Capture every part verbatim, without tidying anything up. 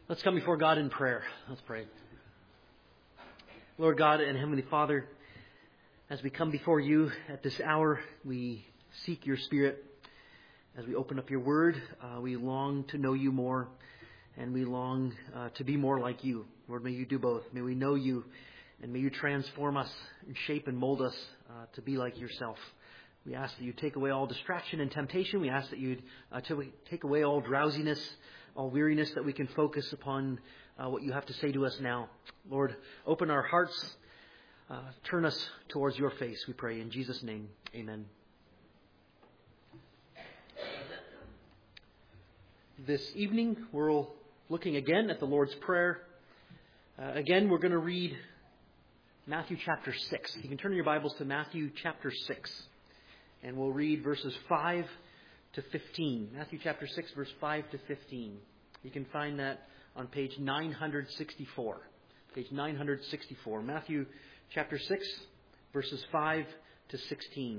Let's come before God in prayer. Let's pray. Lord God and Heavenly Father, as we come before you at this hour, we seek your Spirit. As we open up your word, uh, we long to know you more, and we long uh, to be more like you. Lord, may you do both. May we know you, and may you transform us and shape and mold us uh, to be like yourself. We ask that you take away all distraction and temptation. We ask that you uh, take away all drowsiness, all weariness, that we can focus upon uh, what you have to say to us now. Lord, open our hearts. Uh, turn us towards your face, we pray. In Jesus' name, amen. This evening, we're looking again at the Lord's Prayer. Uh, again, we're going to read Matthew chapter six. You can turn your Bibles to Matthew chapter six. And we'll read verses five to fifteen. Matthew chapter six, verse five to fifteen. You can find that on page nine sixty-four. Page nine sixty-four. Matthew chapter six, verses five to sixteen.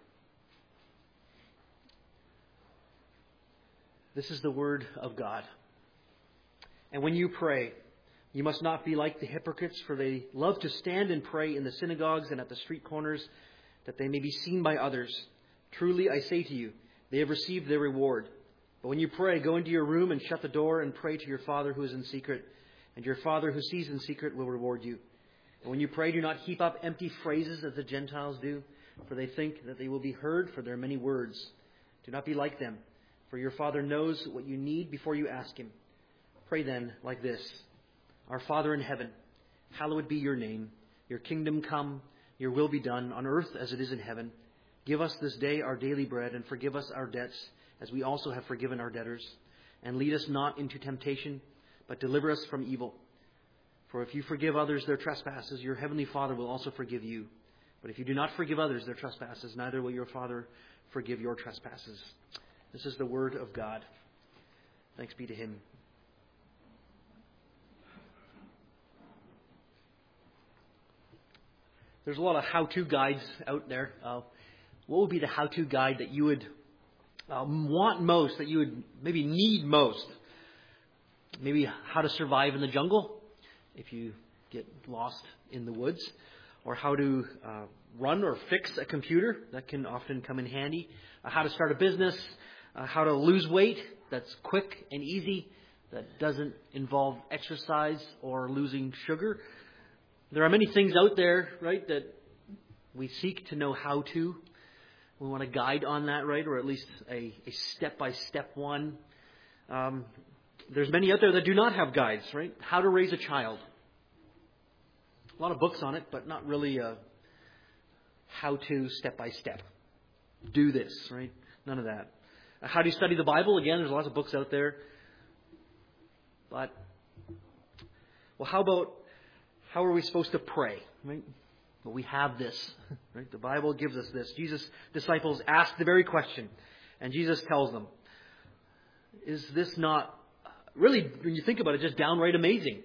This is the word of God. And when you pray, you must not be like the hypocrites, for they love to stand and pray in the synagogues and at the street corners, that they may be seen by others. Truly, I say to you, they have received their reward. But when you pray, go into your room and shut the door and pray to your Father who is in secret, and your Father who sees in secret will reward you. And when you pray, do not heap up empty phrases as the Gentiles do, for they think that they will be heard for their many words. Do not be like them, for your Father knows what you need before you ask Him. Pray then like this: Our Father in heaven, hallowed be your name. Your kingdom come, your will be done on earth as it is in heaven. Give us this day our daily bread, and forgive us our debts as we also have forgiven our debtors. And lead us not into temptation, but deliver us from evil. For if you forgive others their trespasses, your heavenly Father will also forgive you. But if you do not forgive others their trespasses, neither will your Father forgive your trespasses. This is the word of God. Thanks be to Him. There's a lot of how-to guides out there. Uh, what would be the how-to guide that you would um, want most, that you would maybe need most? Maybe how to survive in the jungle if you get lost in the woods, or how to uh, run or fix a computer. That can often come in handy. Uh, how to start a business, uh, how to lose weight. That's quick and easy. That doesn't involve exercise or losing sugar. There are many things out there, right, that we seek to know how to. We want a guide on that, right, or at least a, a step-by-step one. Um, there's many out there that do not have guides, right? How to raise a child. A lot of books on it, but not really a how-to step-by-step. Do this, right? None of that. How do you study the Bible? Again, there's lots of books out there. But, well, how about how are we supposed to pray, right? Well, we have this, right? The Bible gives us this. Jesus' disciples ask the very question, and Jesus tells them, is this not really, when you think about it, just downright amazing?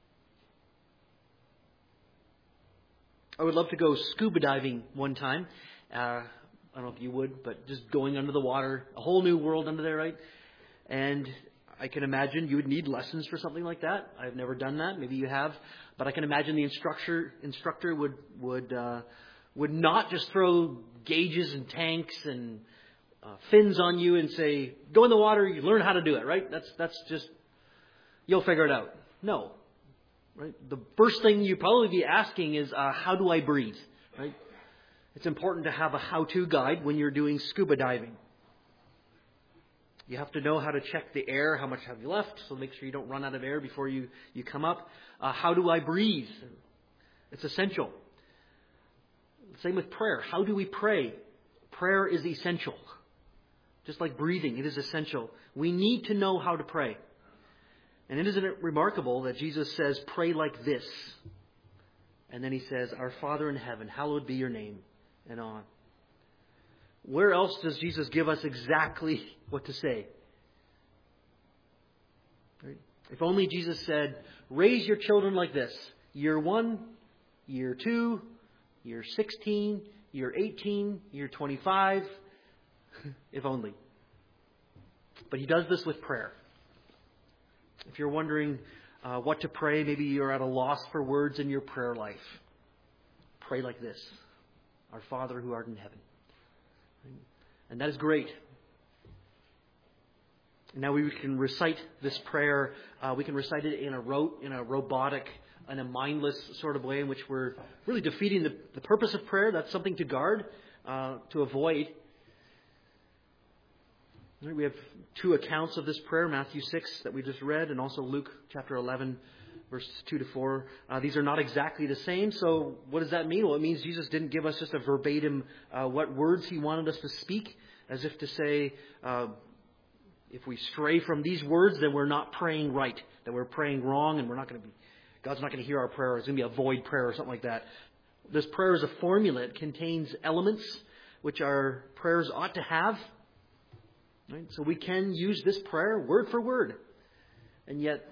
I would love to go scuba diving one time. Uh, I don't know if you would, but just going under the water, a whole new world under there, right? And I can imagine you would need lessons for something like that. I've never done that. Maybe you have. But I can imagine the instructor instructor would would uh, would not just throw gauges and tanks and uh, fins on you and say, go in the water, you learn how to do it, right? That's that's just, you'll figure it out. No. Right? The first thing you probably be asking is, uh, how do I breathe? Right? It's important to have a how-to guide when you're doing scuba diving. You have to know how to check the air, how much have you left, so make sure you don't run out of air before you, you come up. Uh, how do I breathe? It's essential. Same with prayer. How do we pray? Prayer is essential. Just like breathing, it is essential. We need to know how to pray. And isn't it remarkable that Jesus says, pray like this? And then He says, Our Father in heaven, hallowed be your name, and on. Where else does Jesus give us exactly what to say? Right? If only Jesus said, raise your children like this. Year one, year two, year sixteen, year eighteen, year twenty-five. If only. But He does this with prayer. If you're wondering uh, what to pray, maybe you're at a loss for words in your prayer life, pray like this: Our Father who art in heaven. And that is great. Now we can recite this prayer. Uh, we can recite it in a ro- in a robotic, in a mindless sort of way, in which we're really defeating the, the purpose of prayer. That's something to guard, uh, to avoid. We have two accounts of this prayer: Matthew six that we just read, and also Luke chapter eleven, verses two to four. Uh, these are not exactly the same. So what does that mean? Well, it means Jesus didn't give us just a verbatim uh, what words He wanted us to speak, as if to say, uh, if we stray from these words, then we're not praying right, that we're praying wrong, and we're not going to be, God's not going to hear our prayer. It's going to be a void prayer or something like that. This prayer is a formula. It contains elements which our prayers ought to have. Right? So we can use this prayer word for word. And yet,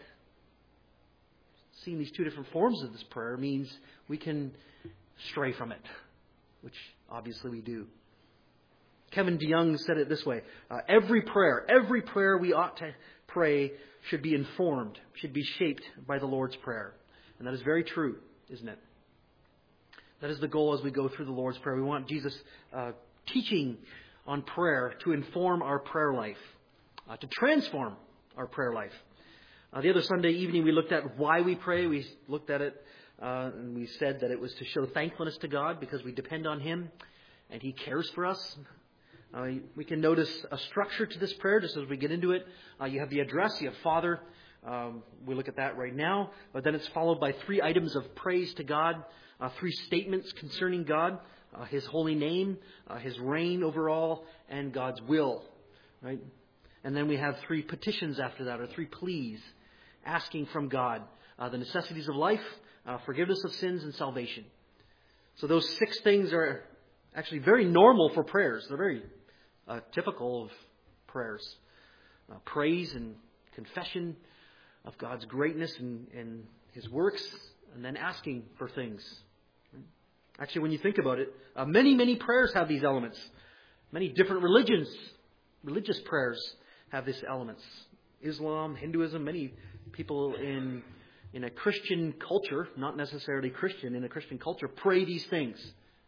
seeing these two different forms of this prayer means we can stray from it, which obviously we do. Kevin DeYoung said it this way: uh, every prayer, every prayer we ought to pray should be informed, should be shaped by the Lord's Prayer. And that is very true, isn't it? That is the goal as we go through the Lord's Prayer. We want Jesus' uh, teaching on prayer to inform our prayer life, uh, to transform our prayer life. Uh, the other Sunday evening we looked at why we pray. We looked at it uh, and we said that it was to show thankfulness to God because we depend on Him and He cares for us. Uh, we can notice a structure to this prayer just as we get into it. Uh, you have the address, you have Father. Um, we look at that right now. But then it's followed by three items of praise to God, uh, three statements concerning God, uh, His holy name, uh, His reign over all, and God's will. Right? And then we have three petitions after that, or three pleas, asking from God uh, the necessities of life, uh, forgiveness of sins, and salvation. So those six things are actually very normal for prayers. They're very uh, typical of prayers. Uh, praise and confession of God's greatness and, and His works, and then asking for things. Actually, when you think about it, uh, many, many prayers have these elements. Many different religions, religious prayers have these elements. Islam, Hinduism, many people in in a Christian culture, not necessarily Christian, in a Christian culture, pray these things.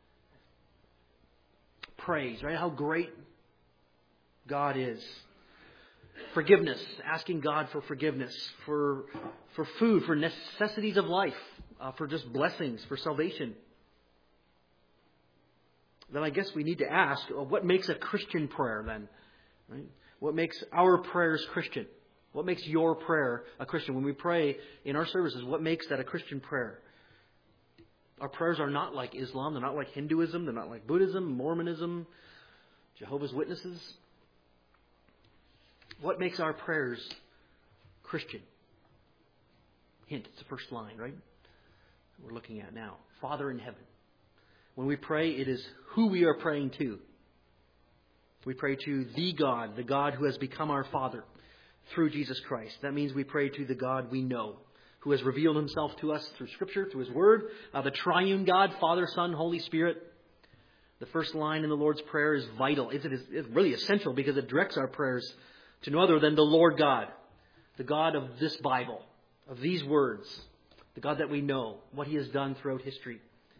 Praise, right? How great God is. Forgiveness, asking God for forgiveness, for for food, for necessities of life, uh, for just blessings, for salvation. Then I guess we need to ask, well, what makes a Christian prayer then? Right? What makes our prayers Christian? What makes your prayer a Christian? When we pray in our services, what makes that a Christian prayer? Our prayers are not like Islam. They're not like Hinduism. They're not like Buddhism, Mormonism, Jehovah's Witnesses. What makes our prayers Christian? Hint, it's the first line, right? We're looking at now. Father in heaven. When we pray, it is who we are praying to. We pray to the God, the God who has become our Father through Jesus Christ. That means we pray to the God we know, who has revealed Himself to us through Scripture, through His Word, uh, the triune God, Father, Son, Holy Spirit. The first line in the Lord's Prayer is vital. It's, it's really essential because it directs our prayers to no other than the Lord God, the God of this Bible, of these words, the God that we know, what He has done throughout history.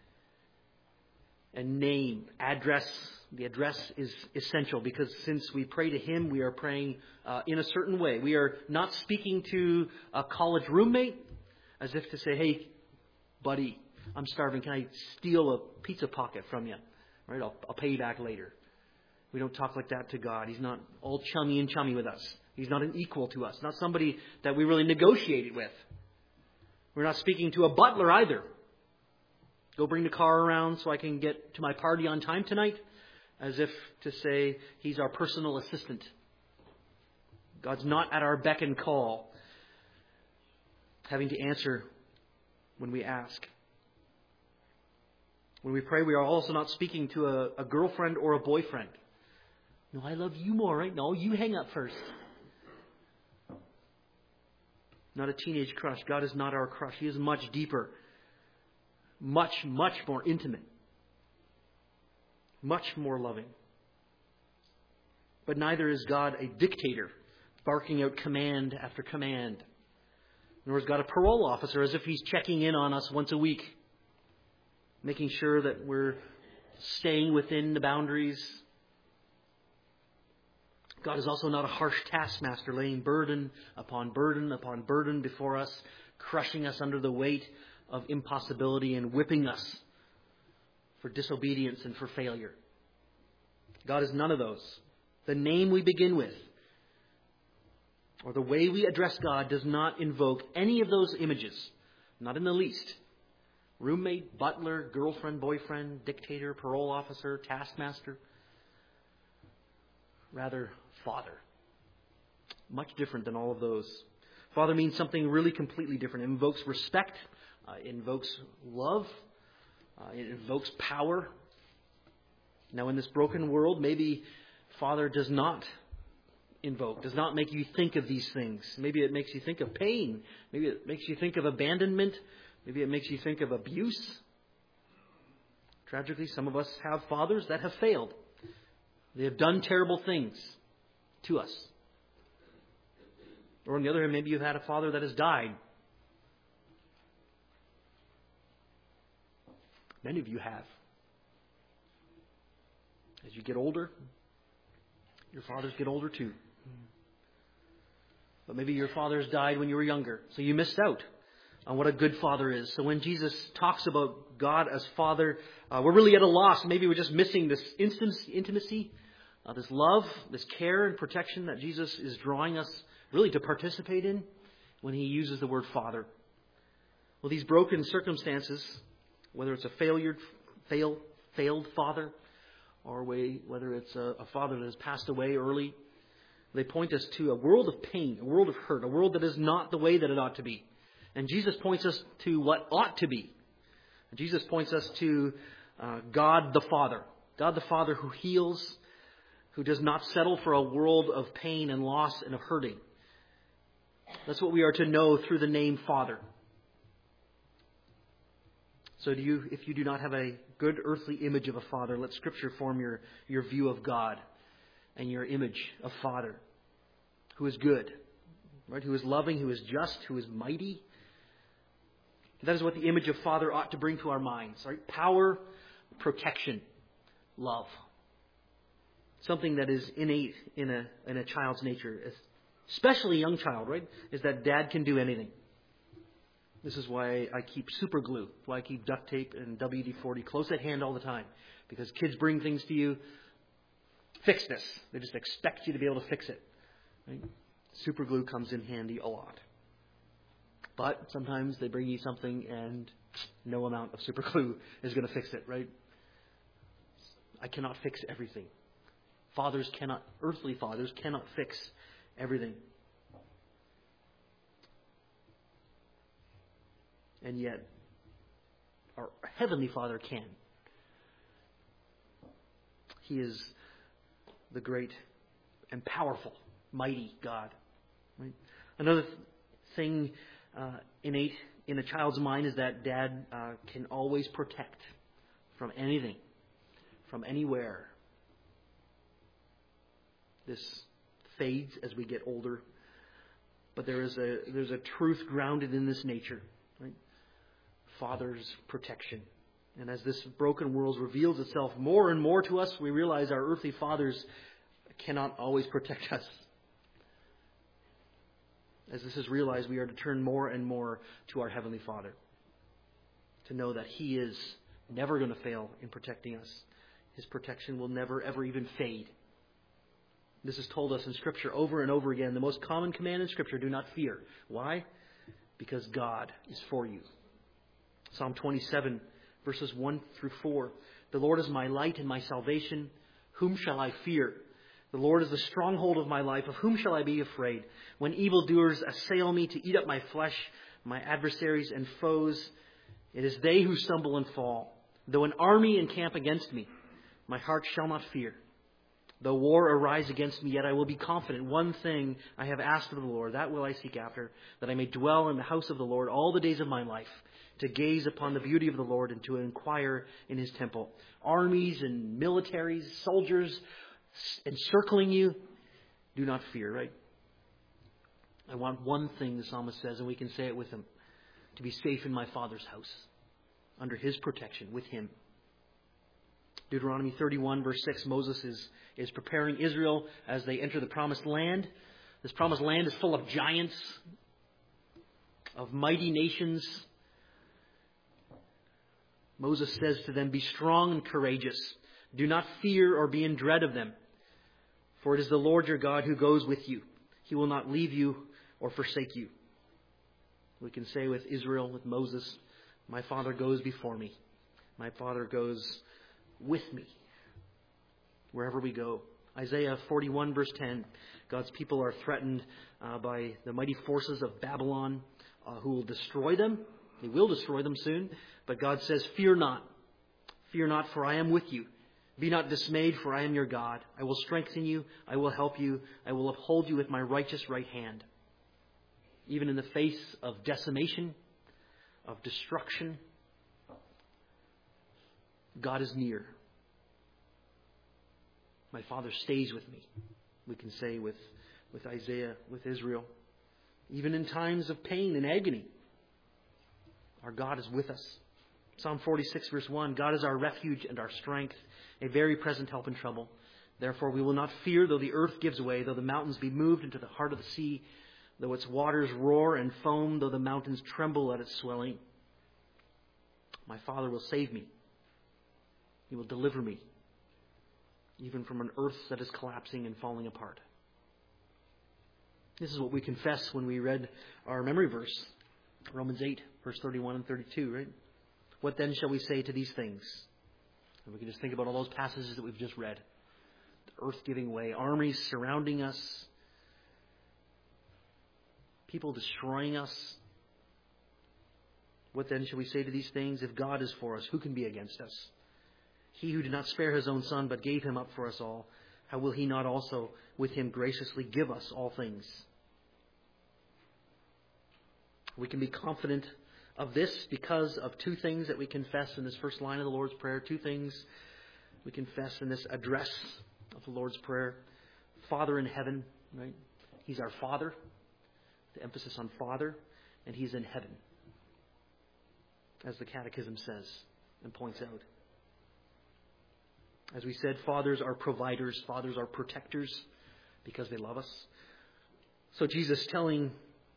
And name, address. The address is essential because since we pray to Him, we are praying uh, in a certain way. We are not speaking to a college roommate as if to say, hey, buddy, I'm starving. Can I steal a pizza pocket from you? Right? I'll, I'll pay you back later. We don't talk like that to God. He's not all chummy and chummy with us. He's not an equal to us. Not somebody that we really negotiated with. We're not speaking to a butler either. Go bring the car around so I can get to my party on time tonight. As if to say He's our personal assistant. God's not at our beck and call, having to answer when we ask. When we pray, we are also not speaking to a, a girlfriend or a boyfriend. No, I love you more, right? No, you hang up first. Not a teenage crush. God is not our crush. He is much deeper. Much, much more intimate. Much more loving. But neither is God a dictator, barking out command after command. Nor has God a parole officer as if He's checking in on us once a week, making sure that we're staying within the boundaries. God is also not a harsh taskmaster, laying burden upon burden upon burden before us, crushing us under the weight of impossibility and whipping us for disobedience and for failure. God is none of those. The name we begin with, or the way we address God, does not invoke any of those images, not in the least. Roommate, butler, girlfriend, boyfriend, dictator, parole officer, taskmaster. Rather, Father. Much different than all of those. Father means something really completely different. It invokes respect. Uh, it invokes love. Uh, it invokes power. Now, in this broken world, maybe Father does not invoke, does not make you think of these things. Maybe it makes you think of pain. Maybe it makes you think of abandonment. Maybe it makes you think of abuse. Tragically, some of us have fathers that have failed. They have done terrible things to us. Or on the other hand, maybe you've had a father that has died. Many of you have. As you get older, your fathers get older too. But maybe your fathers died when you were younger, so you missed out on what a good father is. So when Jesus talks about God as Father, uh, we're really at a loss. Maybe we're just missing this intimacy, uh, this love, this care and protection that Jesus is drawing us really to participate in when He uses the word Father. Well, these broken circumstances, whether it's a failure, fail, failed father, or way, whether it's a, a father that has passed away early, they point us to a world of pain, a world of hurt, a world that is not the way that it ought to be. And Jesus points us to what ought to be. Jesus points us to uh, God the Father. God the Father who heals, who does not settle for a world of pain and loss and of hurting. That's what we are to know through the name Father. So do you, if you do not have a good earthly image of a father, let Scripture form your, your view of God and your image of Father, who is good, right? Who is loving, who is just, who is mighty. That is what the image of Father ought to bring to our minds, right? Power, protection, love. Something that is innate in a in a child's nature, especially a young child, right? Is that Dad can do anything. This is why I keep super glue, why I keep duct tape and W D forty close at hand all the time. Because kids bring things to you, fix this. They just expect you to be able to fix it. Right? Super glue comes in handy a lot. But sometimes they bring you something and no amount of super glue is going to fix it, right? I cannot fix everything. Fathers cannot, earthly fathers cannot fix everything. And yet, our Heavenly Father can. He is the great and powerful, mighty God. Right? Another th- thing uh, innate in a child's mind is that Dad uh, can always protect from anything, from anywhere. This fades as we get older, but there is a there's a truth grounded in this nature. Right? Father's protection. And as this broken world reveals itself more and more to us, we realize our earthly fathers cannot always protect us. As this is realized, we are to turn more and more to our Heavenly Father, to know that He is never going to fail in protecting us. His protection will never, ever even fade. This is told us in Scripture over and over again. The most common command in Scripture, do not fear. Why? Because God is for you. Psalm twenty-seven, verses one through four. The Lord is my light and my salvation. Whom shall I fear? The Lord is the stronghold of my life. Of whom shall I be afraid? When evildoers assail me to eat up my flesh, my adversaries and foes, it is they who stumble and fall. Though an army encamp against me, my heart shall not fear. Though war arise against me, yet I will be confident. One thing I have asked of the Lord, that will I seek after, that I may dwell in the house of the Lord all the days of my life, to gaze upon the beauty of the Lord and to inquire in His temple. Armies and militaries, soldiers encircling you, do not fear, right? I want one thing, the psalmist says, and we can say it with him, to be safe in my Father's house, under His protection, with Him. Deuteronomy thirty-one, verse six, Moses is, is preparing Israel as they enter the promised land. This promised land is full of giants, of mighty nations. Moses says to them, be strong and courageous. Do not fear or be in dread of them. For it is the Lord your God who goes with you. He will not leave you or forsake you. We can say with Israel, with Moses, my Father goes before me. My Father goes with me wherever we go. Isaiah forty-one, verse ten. God's people are threatened uh, by the mighty forces of Babylon uh, who will destroy them. They will destroy them soon. But God says, fear not. Fear not, for I am with you. Be not dismayed, for I am your God. I will strengthen you. I will help you. I will uphold you with my righteous right hand. Even in the face of decimation, of destruction, God is near. My Father stays with me, we can say with, with Isaiah, with Israel. Even in times of pain and agony, our God is with us. Psalm forty-six, verse one, God is our refuge and our strength, a very present help in trouble. Therefore we will not fear, though the earth gives way, though the mountains be moved into the heart of the sea, though its waters roar and foam, though the mountains tremble at its swelling. My Father will save me. He will deliver me, even from an earth that is collapsing and falling apart. This is what we confess when we read our memory verse, Romans eight, verse thirty-one and thirty-two, right? What then shall we say to these things? And we can just think about all those passages that we've just read. The earth giving way, armies surrounding us, people destroying us. What then shall we say to these things? If God is for us, who can be against us? He who did not spare His own Son, but gave Him up for us all, how will He not also with Him graciously give us all things? We can be confident of this because of two things that we confess in this first line of the Lord's Prayer. Two things we confess in this address of the Lord's Prayer. Father in heaven, right? He's our Father. The emphasis on Father. And He's in heaven, as the Catechism says and points out. As we said, fathers are providers. Fathers are protectors because they love us. So Jesus telling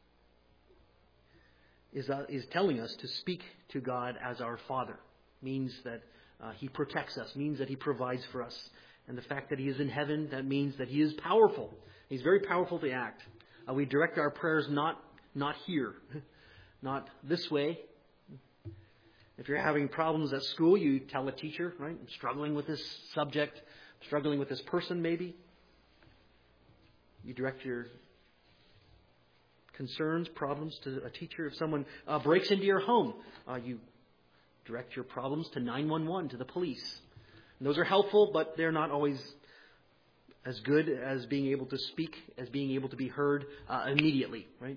is uh, is telling us to speak to God as our Father. Means that uh, He protects us. Means that He provides for us. And the fact that He is in heaven, that means that He is powerful. He's very powerful to act. Uh, we direct our prayers not not here, not this way. If you're having problems at school, you tell a teacher, right? I'm struggling with this subject, struggling with this person maybe. You direct your concerns, problems to a teacher. If someone uh, breaks into your home, uh, you direct your problems to nine one one, to the police. And those are helpful, but they're not always as good as being able to speak, as being able to be heard uh, immediately, right?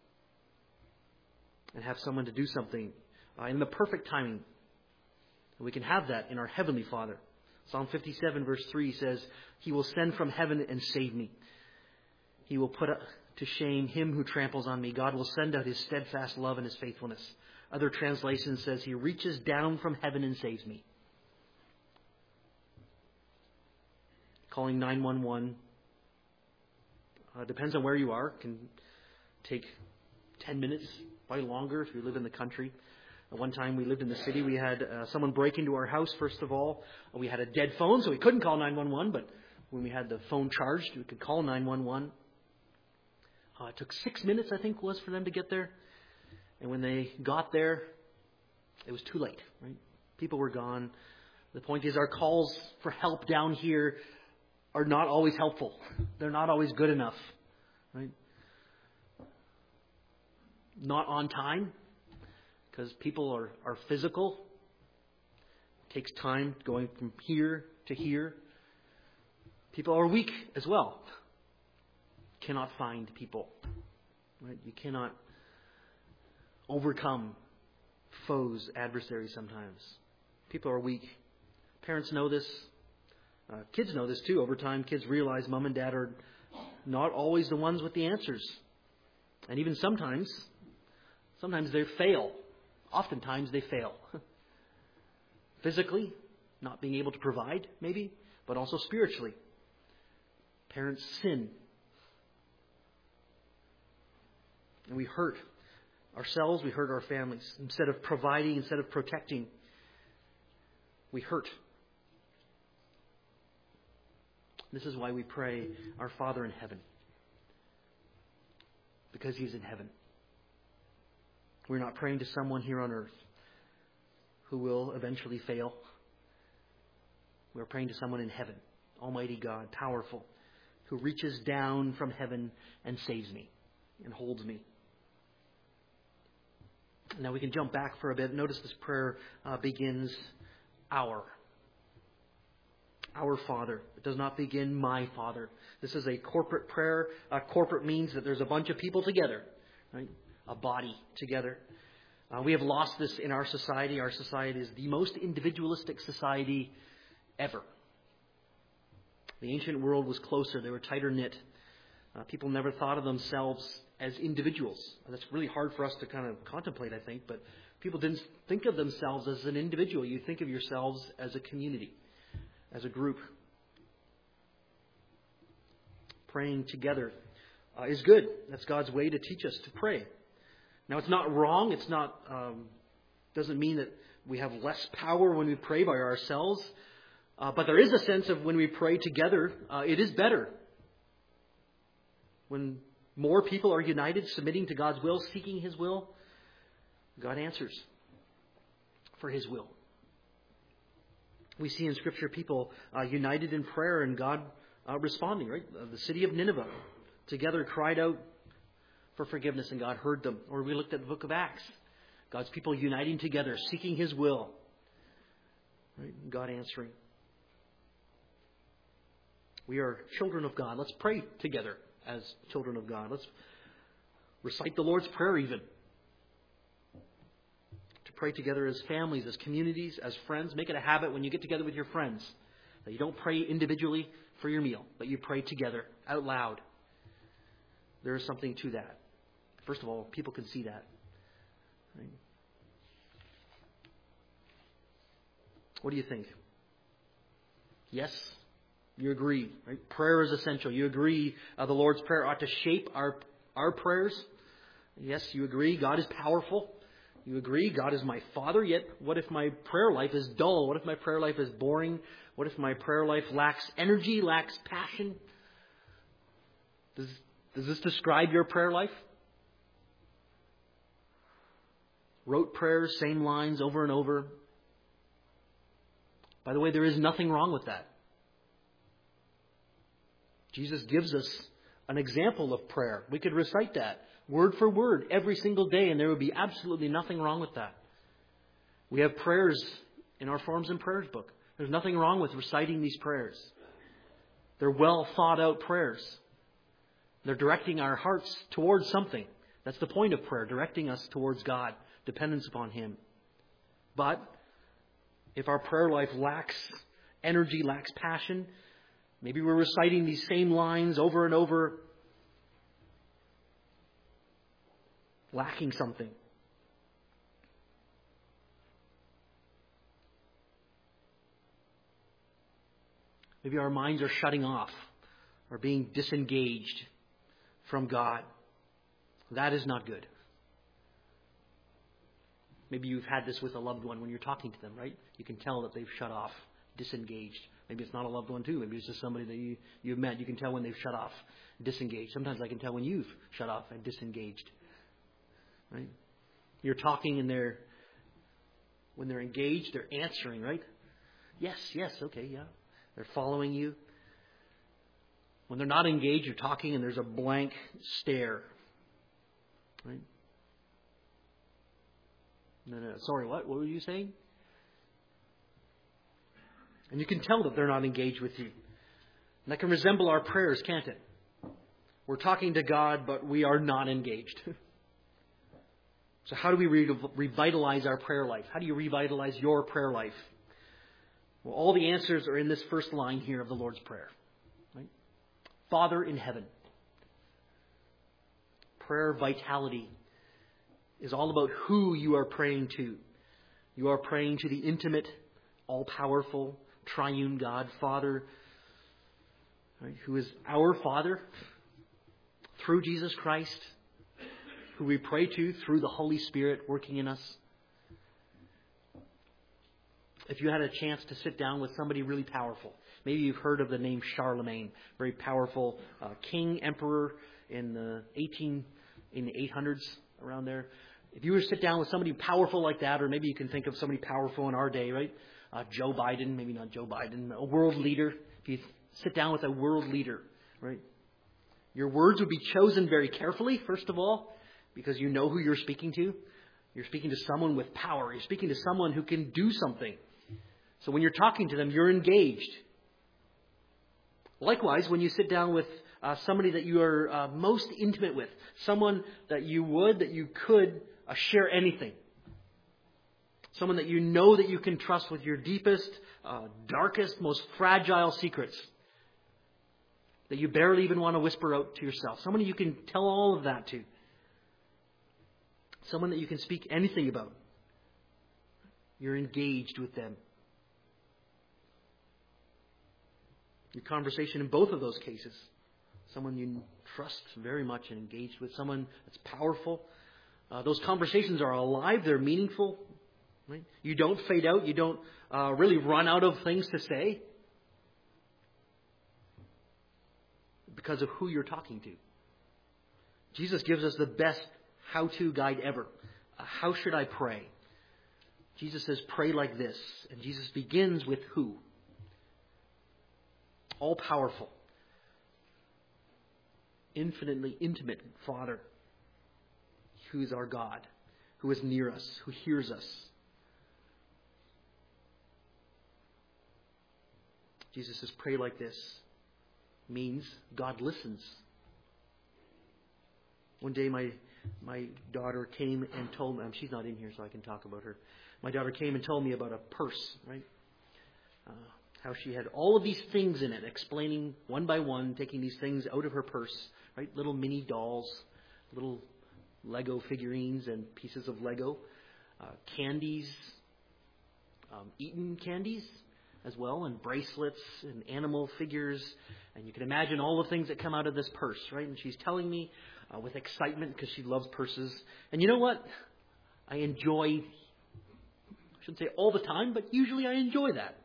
And have someone to do something Uh, in the perfect timing. We can have that in our Heavenly Father. Psalm fifty-seven verse three says, He will send from heaven and save me. He will put to shame him who tramples on me. God will send out His steadfast love and His faithfulness. Other translations says He reaches down from heaven and saves me. Calling nine one one uh, depends on where you are. It can take ten minutes, probably longer if you live in the country. One time we lived in the city, we had uh, someone break into our house, first of all. We had a dead phone, so we couldn't call nine one one, but when we had the phone charged, we could call nine one one. Uh, it took six minutes, I think, was for them to get there. And when they got there, it was too late, right? People were gone. The point is, our calls for help down here are not always helpful. They're not always good enough, right? Not on time. Because people are, are physical. It takes time going from here to here. People are weak as well. Cannot find people. Right? You cannot overcome foes, adversaries sometimes. People are weak. Parents know this. Uh, kids know this too. Over time, kids realize mom and dad are not always the ones with the answers. And even sometimes, sometimes they fail. Oftentimes they fail. Physically, not being able to provide, maybe, but also spiritually. Parents sin. And we hurt ourselves, we hurt our families. Instead of providing, instead of protecting, we hurt. This is why we pray, our Father in heaven. Because He's in heaven. We're not praying to someone here on earth who will eventually fail. We're praying to someone in heaven, Almighty God, powerful, who reaches down from heaven and saves me and holds me. Now we can jump back for a bit. Notice this prayer uh, begins, our. Our Father. It does not begin, my Father. This is a corporate prayer. Uh, corporate means that there's a bunch of people together, right? A body together. Uh, we have lost this in our society. Our society is the most individualistic society ever. The ancient world was closer. They were tighter knit. Uh, people never thought of themselves as individuals. That's really hard for us to kind of contemplate, I think. But people didn't think of themselves as an individual. You think of yourselves as a community, as a group. Praying together uh, is good. That's God's way to teach us to pray. Now, it's not wrong. It's not um, doesn't mean that we have less power when we pray by ourselves. Uh, but there is a sense of when we pray together, uh, it is better. When more people are united, submitting to God's will, seeking His will, God answers for His will. We see in Scripture people uh, united in prayer and God uh, responding, right? Uh, the city of Nineveh together cried out for forgiveness and God heard them. Or we looked at the book of Acts. God's people uniting together, seeking His will. Right? God answering. We are children of God. Let's pray together as children of God. Let's recite the Lord's Prayer even. To pray together as families, as communities, as friends. Make it a habit when you get together with your friends that you don't pray individually for your meal, but you pray together out loud. There is something to that. First of all, people can see that. Right? What do you think? Yes? You agree, right? Prayer is essential. You agree uh, the Lord's Prayer ought to shape our our prayers. Yes, you agree God is powerful. You agree God is my Father. Yet, what if my prayer life is dull? What if my prayer life is boring? What if my prayer life lacks energy, lacks passion? Does, does this describe your prayer life? Rote prayers, same lines over and over. By the way, there is nothing wrong with that. Jesus gives us an example of prayer. We could recite that word for word every single day, and there would be absolutely nothing wrong with that. We have prayers in our Forms and Prayers book. There's nothing wrong with reciting these prayers. They're well thought out prayers. They're directing our hearts towards something. That's the point of prayer, directing us towards God, dependence upon Him. But if our prayer life lacks energy, lacks passion, maybe we're reciting these same lines over and over, lacking something. Maybe our minds are shutting off or being disengaged from God. That is not good. Maybe you've had this with a loved one when you're talking to them, right? You can tell that they've shut off, disengaged. Maybe it's not a loved one too. Maybe it's just somebody that you, you've met. You can tell when they've shut off, disengaged. Sometimes I can tell when you've shut off and disengaged. Right? You're talking and they're, when they're engaged, they're answering, right? Yes, yes, okay, yeah. They're following you. When they're not engaged, you're talking and there's a blank stare. Right? No, no, sorry, what? What were you saying? And you can tell that they're not engaged with you. And that can resemble our prayers, can't it? We're talking to God, but we are not engaged. So how do we re- revitalize our prayer life? How do you revitalize your prayer life? Well, all the answers are in this first line here of the Lord's Prayer. Right? Father in heaven. prayer vitality is all about who you are praying to. You are praying to the intimate, all-powerful, triune God, Father, right, who is our Father through Jesus Christ, who we pray to through the Holy Spirit working in us. If you had a chance to sit down with somebody really powerful, maybe you've heard of the name Charlemagne, very powerful uh, king, emperor in the eighteen in the eight hundreds, around there. If you were to sit down with somebody powerful like that, or maybe you can think of somebody powerful in our day, right? Uh, Joe Biden, maybe not Joe Biden, a world leader. If you sit down with a world leader, right? Your words would be chosen very carefully, first of all, because you know who you're speaking to. You're speaking to someone with power. You're speaking to someone who can do something. So when you're talking to them, you're engaged. Likewise, when you sit down with uh, somebody that you are uh, most intimate with, someone that you would, that you could uh, share anything, someone that you know that you can trust with your deepest, uh, darkest, most fragile secrets, that you barely even want to whisper out to yourself, someone you can tell all of that to, someone that you can speak anything about. You're engaged with them. Your conversation in both of those cases, someone you trust very much and engaged with, someone that's powerful. Uh, those conversations are alive, they're meaningful. Right? You don't fade out, you don't uh, really run out of things to say because of who you're talking to. Jesus gives us the best how-to guide ever. Uh, how should I pray? Jesus says, pray like this. And Jesus begins with who? All-powerful, infinitely intimate Father, who is our God, who is near us, who hears us. Jesus says, pray like this means God listens. One day my my daughter came and told me, um, she's not in here so I can talk about her. My daughter came and told me about a purse, right? Uh, how she had all of these things in it, explaining one by one, taking these things out of her purse, right? Little mini dolls, little Lego figurines and pieces of Lego, uh, candies, um, eaten candies as well, and bracelets and animal figures. And you can imagine all the things that come out of this purse, right? And she's telling me uh, with excitement because she loves purses. And you know what? I enjoy, I shouldn't say all the time, but usually I enjoy that.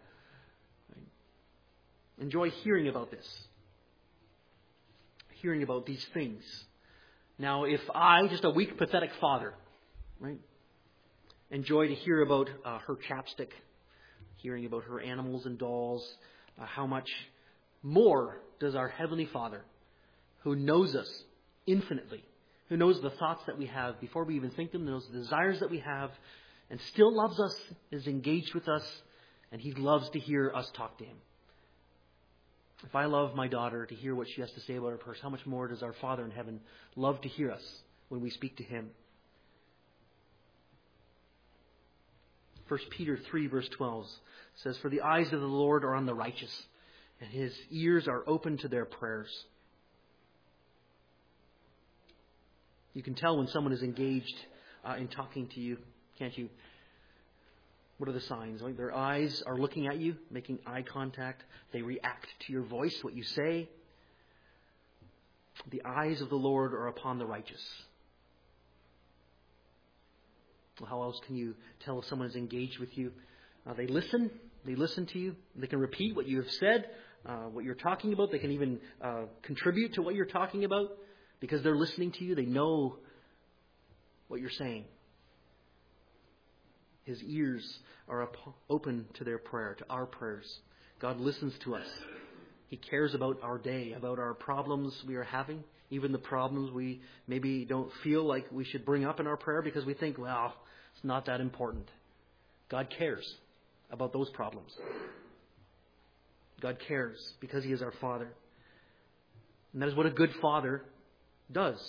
Enjoy hearing about this. Hearing about these things. Now, if I, just a weak, pathetic father, right, enjoy to hear about uh, her chapstick, hearing about her animals and dolls, uh, how much more does our Heavenly Father, who knows us infinitely, who knows the thoughts that we have before we even think them, knows the desires that we have, and still loves us, is engaged with us, and He loves to hear us talk to Him. If I love my daughter to hear what she has to say about her purse, how much more does our Father in heaven love to hear us when we speak to Him? First Peter three verse twelve says, for the eyes of the Lord are on the righteous, and His ears are open to their prayers. You can tell when someone is engaged uh, in talking to you, can't you? What are the signs? Like their eyes are looking at you, making eye contact. They react to your voice, what you say. The eyes of the Lord are upon the righteous. Well, how else can you tell if someone is engaged with you? Uh, they listen. They listen to you. They can repeat what you have said, uh, what you're talking about. They can even uh, contribute to what you're talking about because they're listening to you. They know what you're saying. His ears are open to their prayer, to our prayers. God listens to us. He cares about our day, about our problems we are having, even the problems we maybe don't feel like we should bring up in our prayer because we think, well, it's not that important. God cares about those problems. God cares because He is our Father. And that is what a good father does.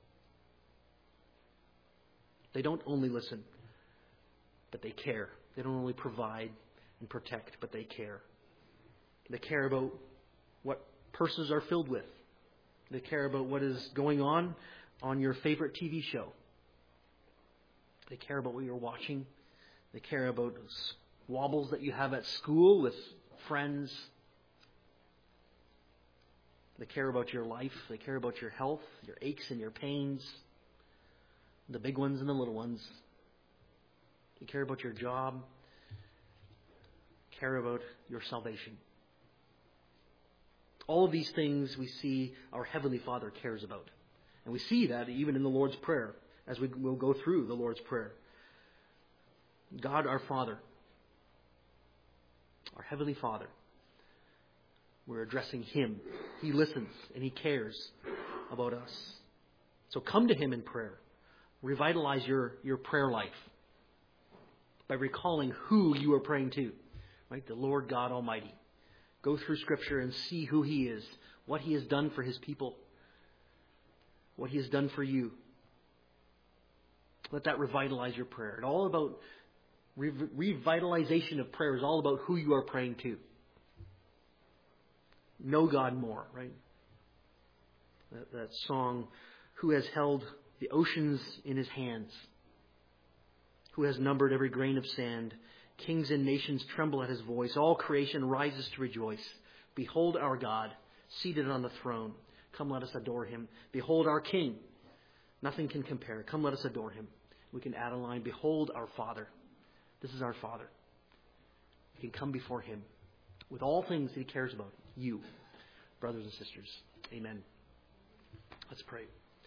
They don't only listen, but they care. They don't only provide and protect, but they care. They care about what purses are filled with. They care about what is going on on your favorite T V show. They care about what you're watching. They care about squabbles that you have at school with friends. They care about your life. They care about your health, your aches and your pains, the big ones and the little ones. They care about your job. Care about your salvation. All of these things we see our Heavenly Father cares about. And we see that even in the Lord's Prayer, as we will go through the Lord's Prayer. God our Father, our Heavenly Father, we're addressing Him. He listens and He cares about us. So come to Him in prayer. Revitalize your, your prayer life by recalling who you are praying to. Right? The Lord God Almighty. Go through Scripture and see who He is, what He has done for His people, what He has done for you. Let that revitalize your prayer. And all about re- revitalization of prayer is all about who you are praying to. Know God more, right? That, that song, who has held the oceans in His hands, who has numbered every grain of sand. Kings and nations tremble at His voice. All creation rises to rejoice. Behold our God, seated on the throne. Come, let us adore Him. Behold our King. Nothing can compare. Come, let us adore Him. We can add a line. Behold our Father. This is our Father. We can come before Him with all things that He cares about. You, brothers and sisters. Amen. Let's pray.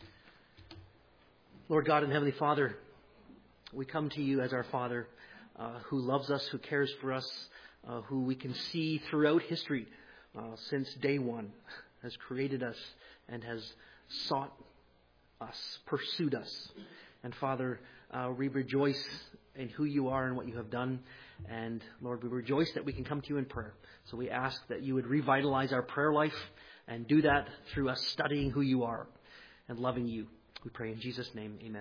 Lord God and Heavenly Father, we come to You as our Father, uh, who loves us, who cares for us, uh, who we can see throughout history uh, since day one has created us and has sought us, pursued us. And Father, uh, we rejoice in who You are and what You have done. And Lord, we rejoice that we can come to You in prayer. So we ask that You would revitalize our prayer life and do that through us studying who You are and loving You. We pray in Jesus' name, amen.